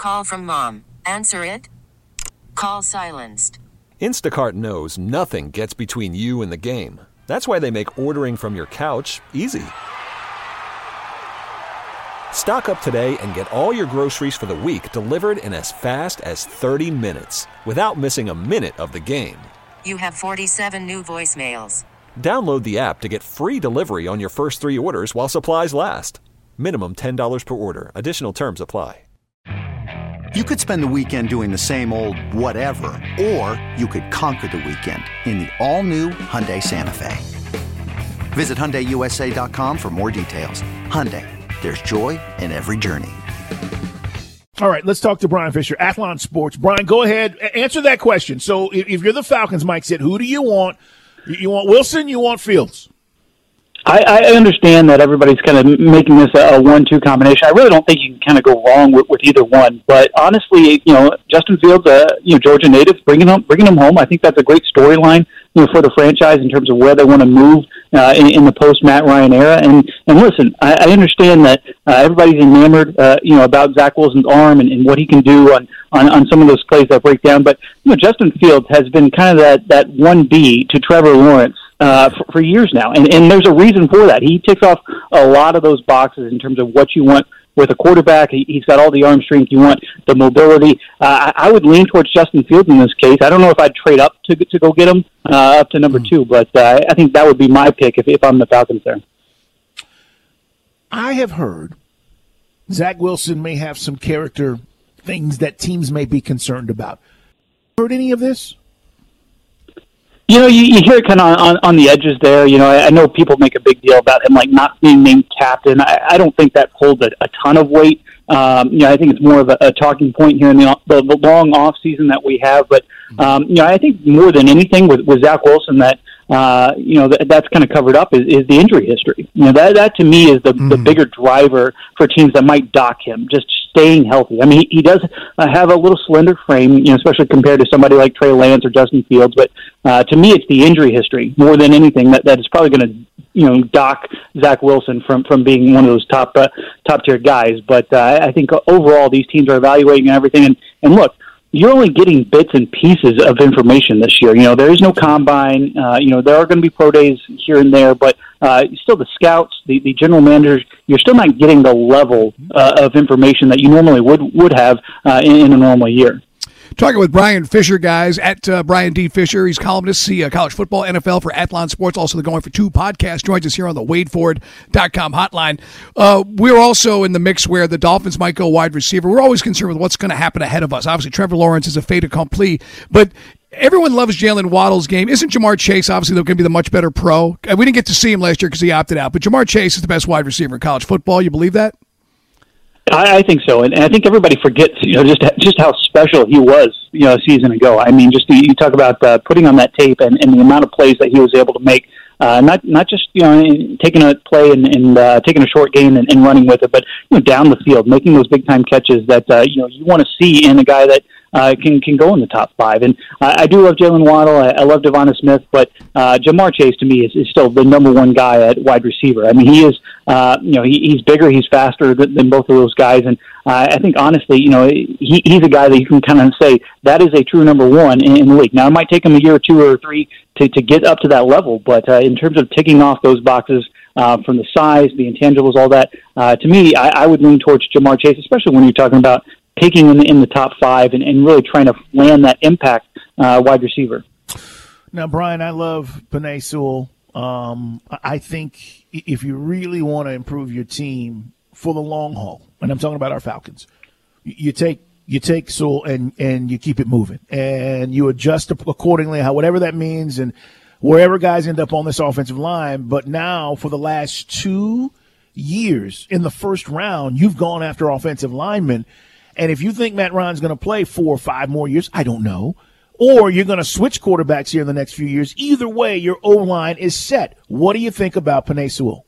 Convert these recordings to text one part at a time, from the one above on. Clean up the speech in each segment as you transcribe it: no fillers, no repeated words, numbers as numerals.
Call from mom. Answer it. Call silenced. Instacart knows nothing gets between you and the game. That's why they make ordering from your couch easy. Stock up today and get all your groceries for the week delivered in as fast as 30 minutes without missing a minute of the game. You have 47 new voicemails. Download the app to get free delivery on your first 3 orders while supplies last. Minimum $10 per order. Additional terms apply. You could spend the weekend doing the same old whatever, or you could conquer the weekend in the all-new Hyundai Santa Fe. Visit HyundaiUSA.com for more details. Hyundai, there's joy in every journey. All right, let's talk to Brian Fisher, Athlon Sports. Brian, go ahead. Answer that question. So if you're the Falcons, Mike said, who do you want? You want Wilson, you want Fields? I understand that everybody's kind of making this a 1-2 combination. I really don't think you can kind of go wrong with either one. But honestly, Justin Fields, Georgia native, bringing him home. I think that's a great storyline, for the franchise in terms of where they want to move in the post Matt Ryan era. And listen, I understand that everybody's enamored, about Zach Wilson's arm and what he can do on some of those plays that break down. But Justin Fields has been kind of that 1B to Trevor Lawrence for years now, and there's a reason for that. He ticks off a lot of those boxes in terms of what you want with a quarterback. He's got all the arm strength you want, the mobility. I would lean towards Justin Fields in this case. I don't know if I'd trade up to go get him up to number 2, but I think that would be my pick if I'm the Falcons there. I have heard Zach Wilson may have some character things that teams may be concerned about. Heard any of this? You hear it kind of on the edges there. I know people make a big deal about him, like, not being named captain. I don't think that holds a ton of weight. I think it's more of a talking point here in the long off season that we have. But, I think more than anything with Zach Wilson that, that's kind of covered up is the injury history. That to me is the bigger driver for teams that might dock him, just staying healthy. I mean, he does have a little slender frame, especially compared to somebody like Trey Lance or Justin Fields. But to me, it's the injury history more than anything that is probably going to, dock Zach Wilson from being one of those top tier guys. But I think overall these teams are evaluating everything. And look, you're only getting bits and pieces of information this year. There is no combine. There are going to be pro days here and there, but still the scouts, the general managers, you're still not getting the level of information that you normally would have in a normal year. Talking with Brian Fisher, guys, at Brian D. Fisher. He's columnist, see college football, NFL for Athlon Sports, also the Going for Two podcast. Joins us here on the WadeFord.com hotline. We're also in the mix where the Dolphins might go wide receiver. We're always concerned with what's going to happen ahead of us. Obviously, Trevor Lawrence is a fait accompli, but everyone loves Jalen Waddle's game. Isn't Jamar Chase obviously going to be the much better pro? We didn't get to see him last year because he opted out, but Jamar Chase is the best wide receiver in college football. You believe that? I think so, and I think everybody forgets, just how special he was, a season ago. I mean, just you talk about putting on that tape and the amount of plays that he was able to make. Not just taking a play and taking a short gain and running with it, but down the field, making those big time catches that you want to see in a guy that can go in the top 5. And I do love Jalen Waddle. I love Devonta Smith, but Jamar Chase to me is still the number one guy at wide receiver. I mean, he is, he's bigger, he's faster than both of those guys. And I think honestly, he's a guy that you can kind of say that is a true number one in the league. Now, it might take him a year or 2 or 3 to get up to that level, but in terms of ticking off those boxes from the size, the intangibles, all that, to me, I would lean towards Jamar Chase, especially when you're talking about taking in the top 5 and really trying to land that impact wide receiver. Now, Brian, I love Penei Sewell. I think if you really want to improve your team for the long haul, and I'm talking about our Falcons, you take Sewell and you keep it moving, and you adjust accordingly, whatever that means, and wherever guys end up on this offensive line. But now, for the last 2 years in the first round, you've gone after offensive linemen. And if you think Matt Ryan's going to play 4 or 5 more years, I don't know, or you're going to switch quarterbacks here in the next few years, either way, your O-line is set. What do you think about Penei Sewell?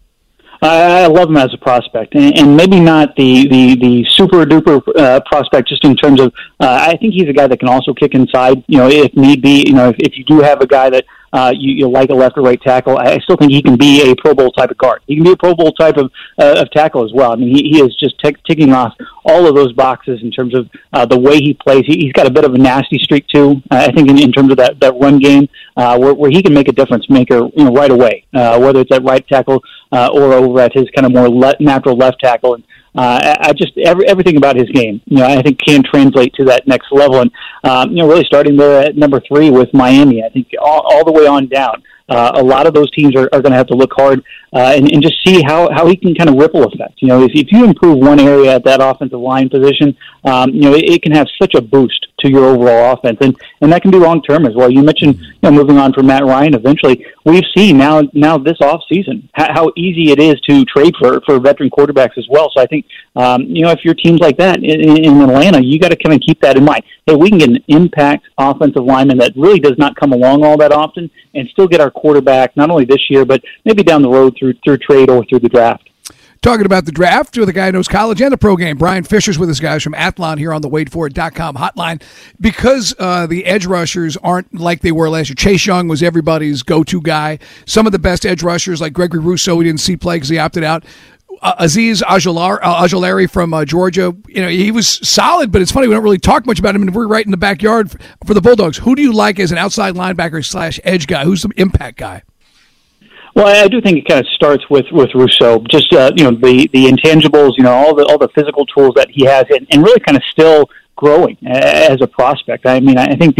I love him as a prospect, and maybe not the super duper prospect just in terms of I think he's a guy that can also kick inside, if need be. If you do have a guy that you like a left or right tackle, I still think he can be a Pro Bowl type of guard. He can be a Pro Bowl type of tackle as well. I mean, he is just ticking off all of those boxes in terms of the way he plays. He's got a bit of a nasty streak too. I think in terms of that run game, where he can make a difference maker, right away, whether it's at right tackle or over at his kind of more natural left tackle. And I just everything about his game, I think can translate to that next level. And really starting there at number 3 with Miami, I think all the way on down. A lot of those teams are going to have to look hard and just see how he can kind of ripple effect. If you improve one area at that offensive line position, it can have such a boost to your overall offense, and that can be long term as well. You mentioned moving on from Matt Ryan. Eventually, we've seen now this off season how easy it is to trade for veteran quarterbacks as well. So I think if you're teams like that in Atlanta, you got to kind of keep that in mind. Hey, we can get an impact offensive lineman that really does not come along all that often, and still get our quarterback not only this year but maybe down the road through trade or through the draft. Talking about the draft with a guy who knows college and the pro game, Brian Fisher's with us, guys, from Athlon here on the WadeFord.com hotline. Because the edge rushers aren't like they were last year. Chase Young was everybody's go-to guy. Some of the best edge rushers, like Gregory Rousseau, we didn't see play because he opted out. Azeez Ojulari from Georgia, he was solid, but it's funny, we don't really talk much about him, and we're right in the backyard for the Bulldogs. Who do you like as an outside linebacker / edge guy? Who's the impact guy? Well, I do think it kind of starts with Rousseau. Just the intangibles, all the physical tools that he has, and really kind of still growing as a prospect. I mean, I think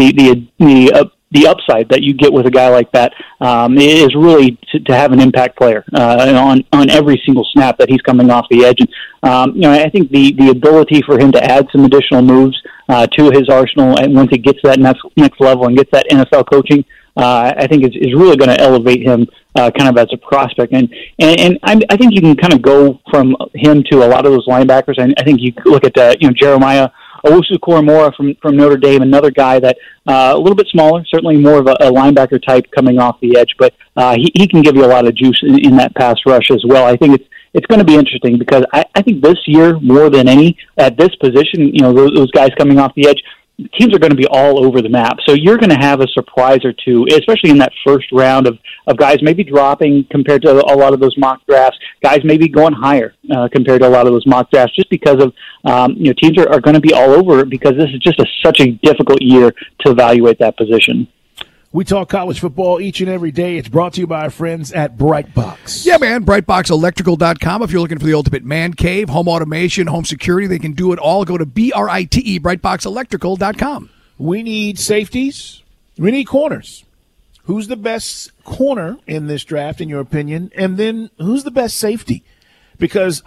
the upside that you get with a guy like that is really to have an impact player on every single snap that he's coming off the edge. And I think the ability for him to add some additional moves to his arsenal, and once he gets to that next level and gets that NFL coaching, I think is really going to elevate him kind of as a prospect. And I think you can kind of go from him to a lot of those linebackers. And I think you look at Jeremiah Owusu-Koramoah from Notre Dame, another guy that a little bit smaller, certainly more of a linebacker type coming off the edge, but he can give you a lot of juice in that pass rush as well. I think it's going to be interesting because I think this year, more than any, at this position, those guys coming off the edge, teams are going to be all over the map. So you're going to have a surprise or two, especially in that first round of guys maybe dropping compared to a lot of those mock drafts, guys maybe going higher compared to a lot of those mock drafts, just because of teams are going to be all over it because this is just such a difficult year to evaluate that position. We talk college football each and every day. It's brought to you by our friends at Brightbox. Yeah, man, BrightboxElectrical.com. If you're looking for the ultimate man cave, home automation, home security, they can do it all. Go to BRITE, BrightboxElectrical.com. We need safeties. We need corners. Who's the best corner in this draft, in your opinion? And then who's the best safety? Because,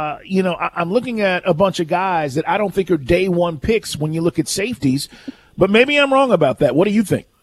I'm looking at a bunch of guys that I don't think are day one picks when you look at safeties, but maybe I'm wrong about that. What do you think?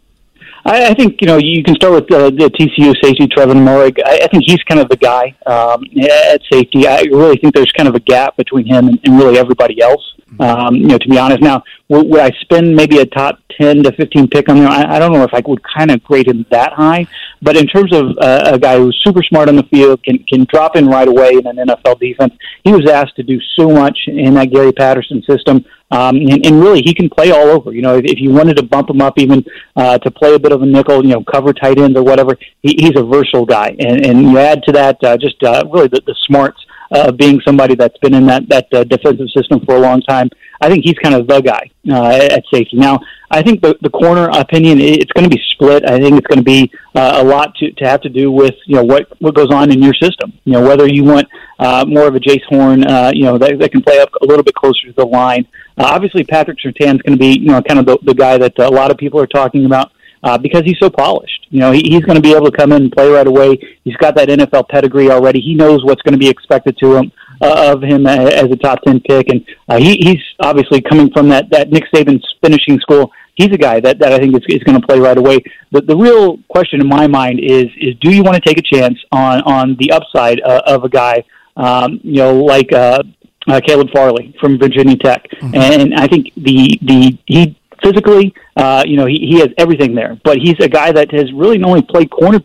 I think, you can start with the TCU safety, Trevin Moehrig. I think he's kind of the guy at safety. I really think there's kind of a gap between him and really everybody else, to be honest. Now, would I spend maybe a top 10 to 15 pick on him? I don't know if I would kind of grade him that high. But in terms of a guy who's super smart on the field, can drop in right away in an NFL defense, he was asked to do so much in that Gary Patterson system. And really, he can play all over. If you wanted to bump him up even to play a bit of a nickel, cover tight ends or whatever, he's a versatile guy. And you add to that really the smarts of being somebody that's been in that defensive system for a long time. I think he's kind of the guy at safety. Now, I think the corner opinion, it's going to be split. I think it's going to be a lot to have to do with what goes on in your system. Whether you want more of a Jace Horn, that can play up a little bit closer to the line. Obviously, Patrick Surtain's going to be kind of the guy that a lot of people are talking about because he's so polished. He's going to be able to come in and play right away. He's got that NFL pedigree already. He knows what's going to be expected of him as a top 10 pick, and he's obviously coming from that Nick Saban's finishing school. He's a guy that I think is going to play right away. The real question in my mind is do you want to take a chance on the upside of a guy like Caleb Farley from Virginia Tech? Mm-hmm. And I think he physically, he has everything there, but he's a guy that has really only played corner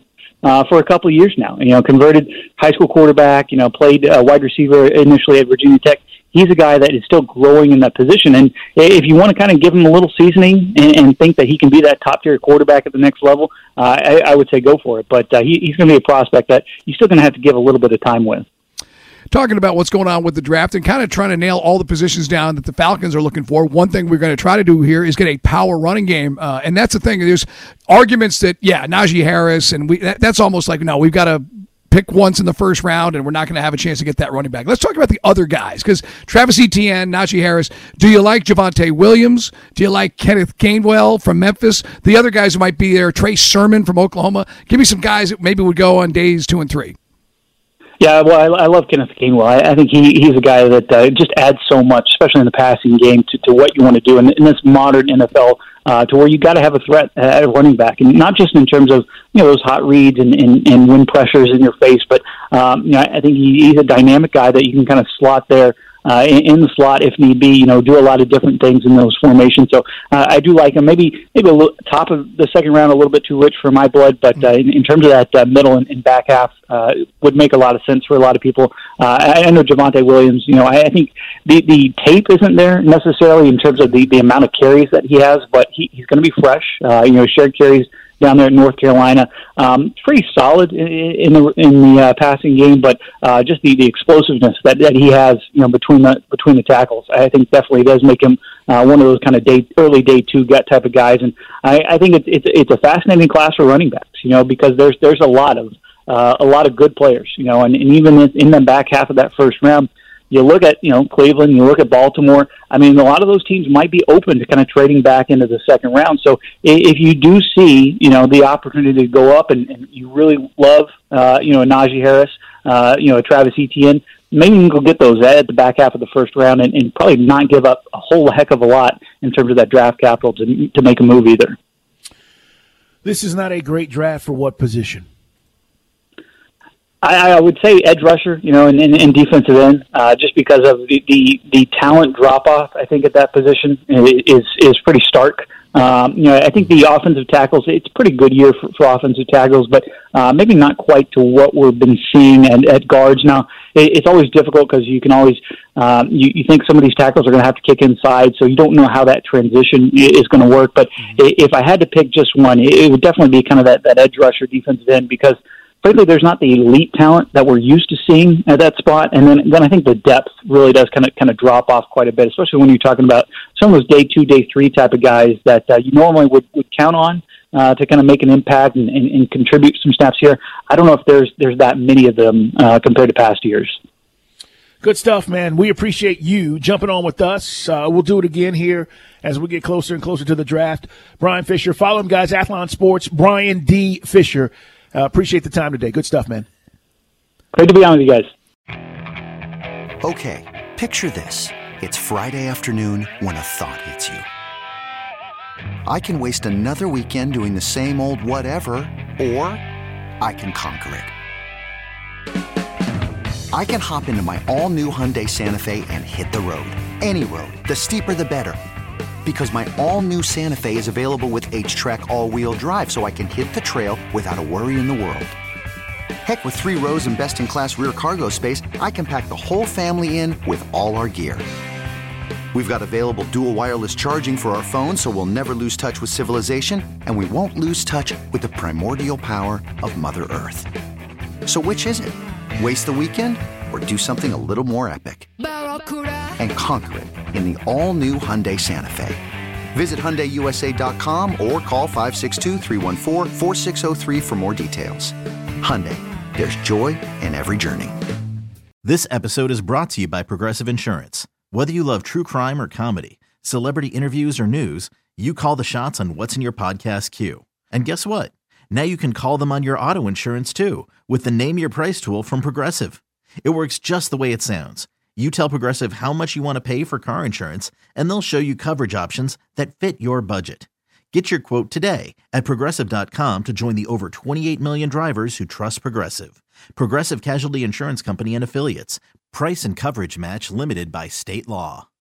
for a couple of years now. Converted high school quarterback, played wide receiver initially at Virginia Tech. He's a guy that is still growing in that position. And if you want to kind of give him a little seasoning and think that he can be that top-tier quarterback at the next level, I would say go for it. But he's going to be a prospect that you're still going to have to give a little bit of time with. Talking about what's going on with the draft and kind of trying to nail all the positions down that the Falcons are looking for, one thing we're going to try to do here is get a power running game. And that's the thing. There's arguments that, Najee Harris, and that's almost like, no, we've got to pick once in the first round, and we're not going to have a chance to get that running back. Let's talk about the other guys, because Travis Etienne, Najee Harris. Do you like Javonte Williams? Do you like Kenneth Gainwell from Memphis? The other guys who might be there, Trey Sermon from Oklahoma. Give me some guys that maybe would go on days 2 and 3. Yeah, well, I love Kenneth Gainwell. I think he's a guy that just adds so much, especially in the passing game, to what you want to do in this modern NFL, to where you got to have a threat at running back, and not just in terms of those hot reads and wind pressures in your face, but I think he's a dynamic guy that you can kind of slot there in the slot if need be. Do a lot of different things in those formations. So I do like him. Maybe a little, top of the second round, a little bit too rich for my blood, but in terms of that middle and back half, would make a lot of sense for a lot of people. I know Javonte Williams. I think the tape isn't there necessarily in terms of the amount of carries that he has, but he's going to be fresh. Shared carries down there in North Carolina. Pretty solid in the passing game, but just the explosiveness that he has, between the tackles, I think definitely does make him one of those kind of early day 2 gut type of guys. And I think it's a fascinating class for running backs, because there's a lot of good players, and even in the back half of that first round. You look at, Cleveland, you look at Baltimore. I mean, a lot of those teams might be open to kind of trading back into the second round. So if you do see, the opportunity to go up and you really love, a Najee Harris, a Travis Etienne, maybe you can go get those at the back half of the first round and probably not give up a whole heck of a lot in terms of that draft capital to make a move either. This is not a great draft for what position? I would say edge rusher, and defensive end, just because of the talent drop off. I think at that position is pretty stark. I think the offensive tackles, it's a pretty good year for offensive tackles, but maybe not quite to what we've been seeing at guards. Now, it's always difficult because you can always you think some of these tackles are going to have to kick inside, so you don't know how that transition is going to work. But if I had to pick just one, it would definitely be kind of that edge rusher defensive end, because frankly, there's not the elite talent that we're used to seeing at that spot, and then I think the depth really does kind of drop off quite a bit, especially when you're talking about some of those day 2, day 3 type of guys that you normally would count on to kind of make an impact and contribute some snaps here. I don't know if there's that many of them compared to past years. Good stuff, man. We appreciate you jumping on with us. We'll do it again here as we get closer and closer to the draft. Brian Fisher, follow him, guys, Athlon Sports, Brian D. Fisher. Appreciate the time today. Good stuff, man. Great to be on with you guys. Okay, picture this. It's Friday afternoon when a thought hits you. I can waste another weekend doing the same old whatever, or I can conquer it. I can hop into my all-new Hyundai Santa Fe and hit the road. Any road. The steeper, the better. Because my all-new Santa Fe is available with H-Track all-wheel drive, so I can hit the trail without a worry in the world. Heck, with 3 rows and best-in-class rear cargo space, I can pack the whole family in with all our gear. We've got available dual wireless charging for our phones, so we'll never lose touch with civilization, and we won't lose touch with the primordial power of Mother Earth. So which is it? Waste the weekend or do something a little more epic? And conquer it in the all-new Hyundai Santa Fe. Visit HyundaiUSA.com or call 562-314-4603 for more details. Hyundai, there's joy in every journey. This episode is brought to you by Progressive Insurance. Whether you love true crime or comedy, celebrity interviews or news, you call the shots on what's in your podcast queue. And guess what? Now you can call them on your auto insurance too with the Name Your Price tool from Progressive. It works just the way it sounds. You tell Progressive how much you want to pay for car insurance, and they'll show you coverage options that fit your budget. Get your quote today at Progressive.com to join the over 28 million drivers who trust Progressive. Progressive Casualty Insurance Company and Affiliates. Price and coverage match limited by state law.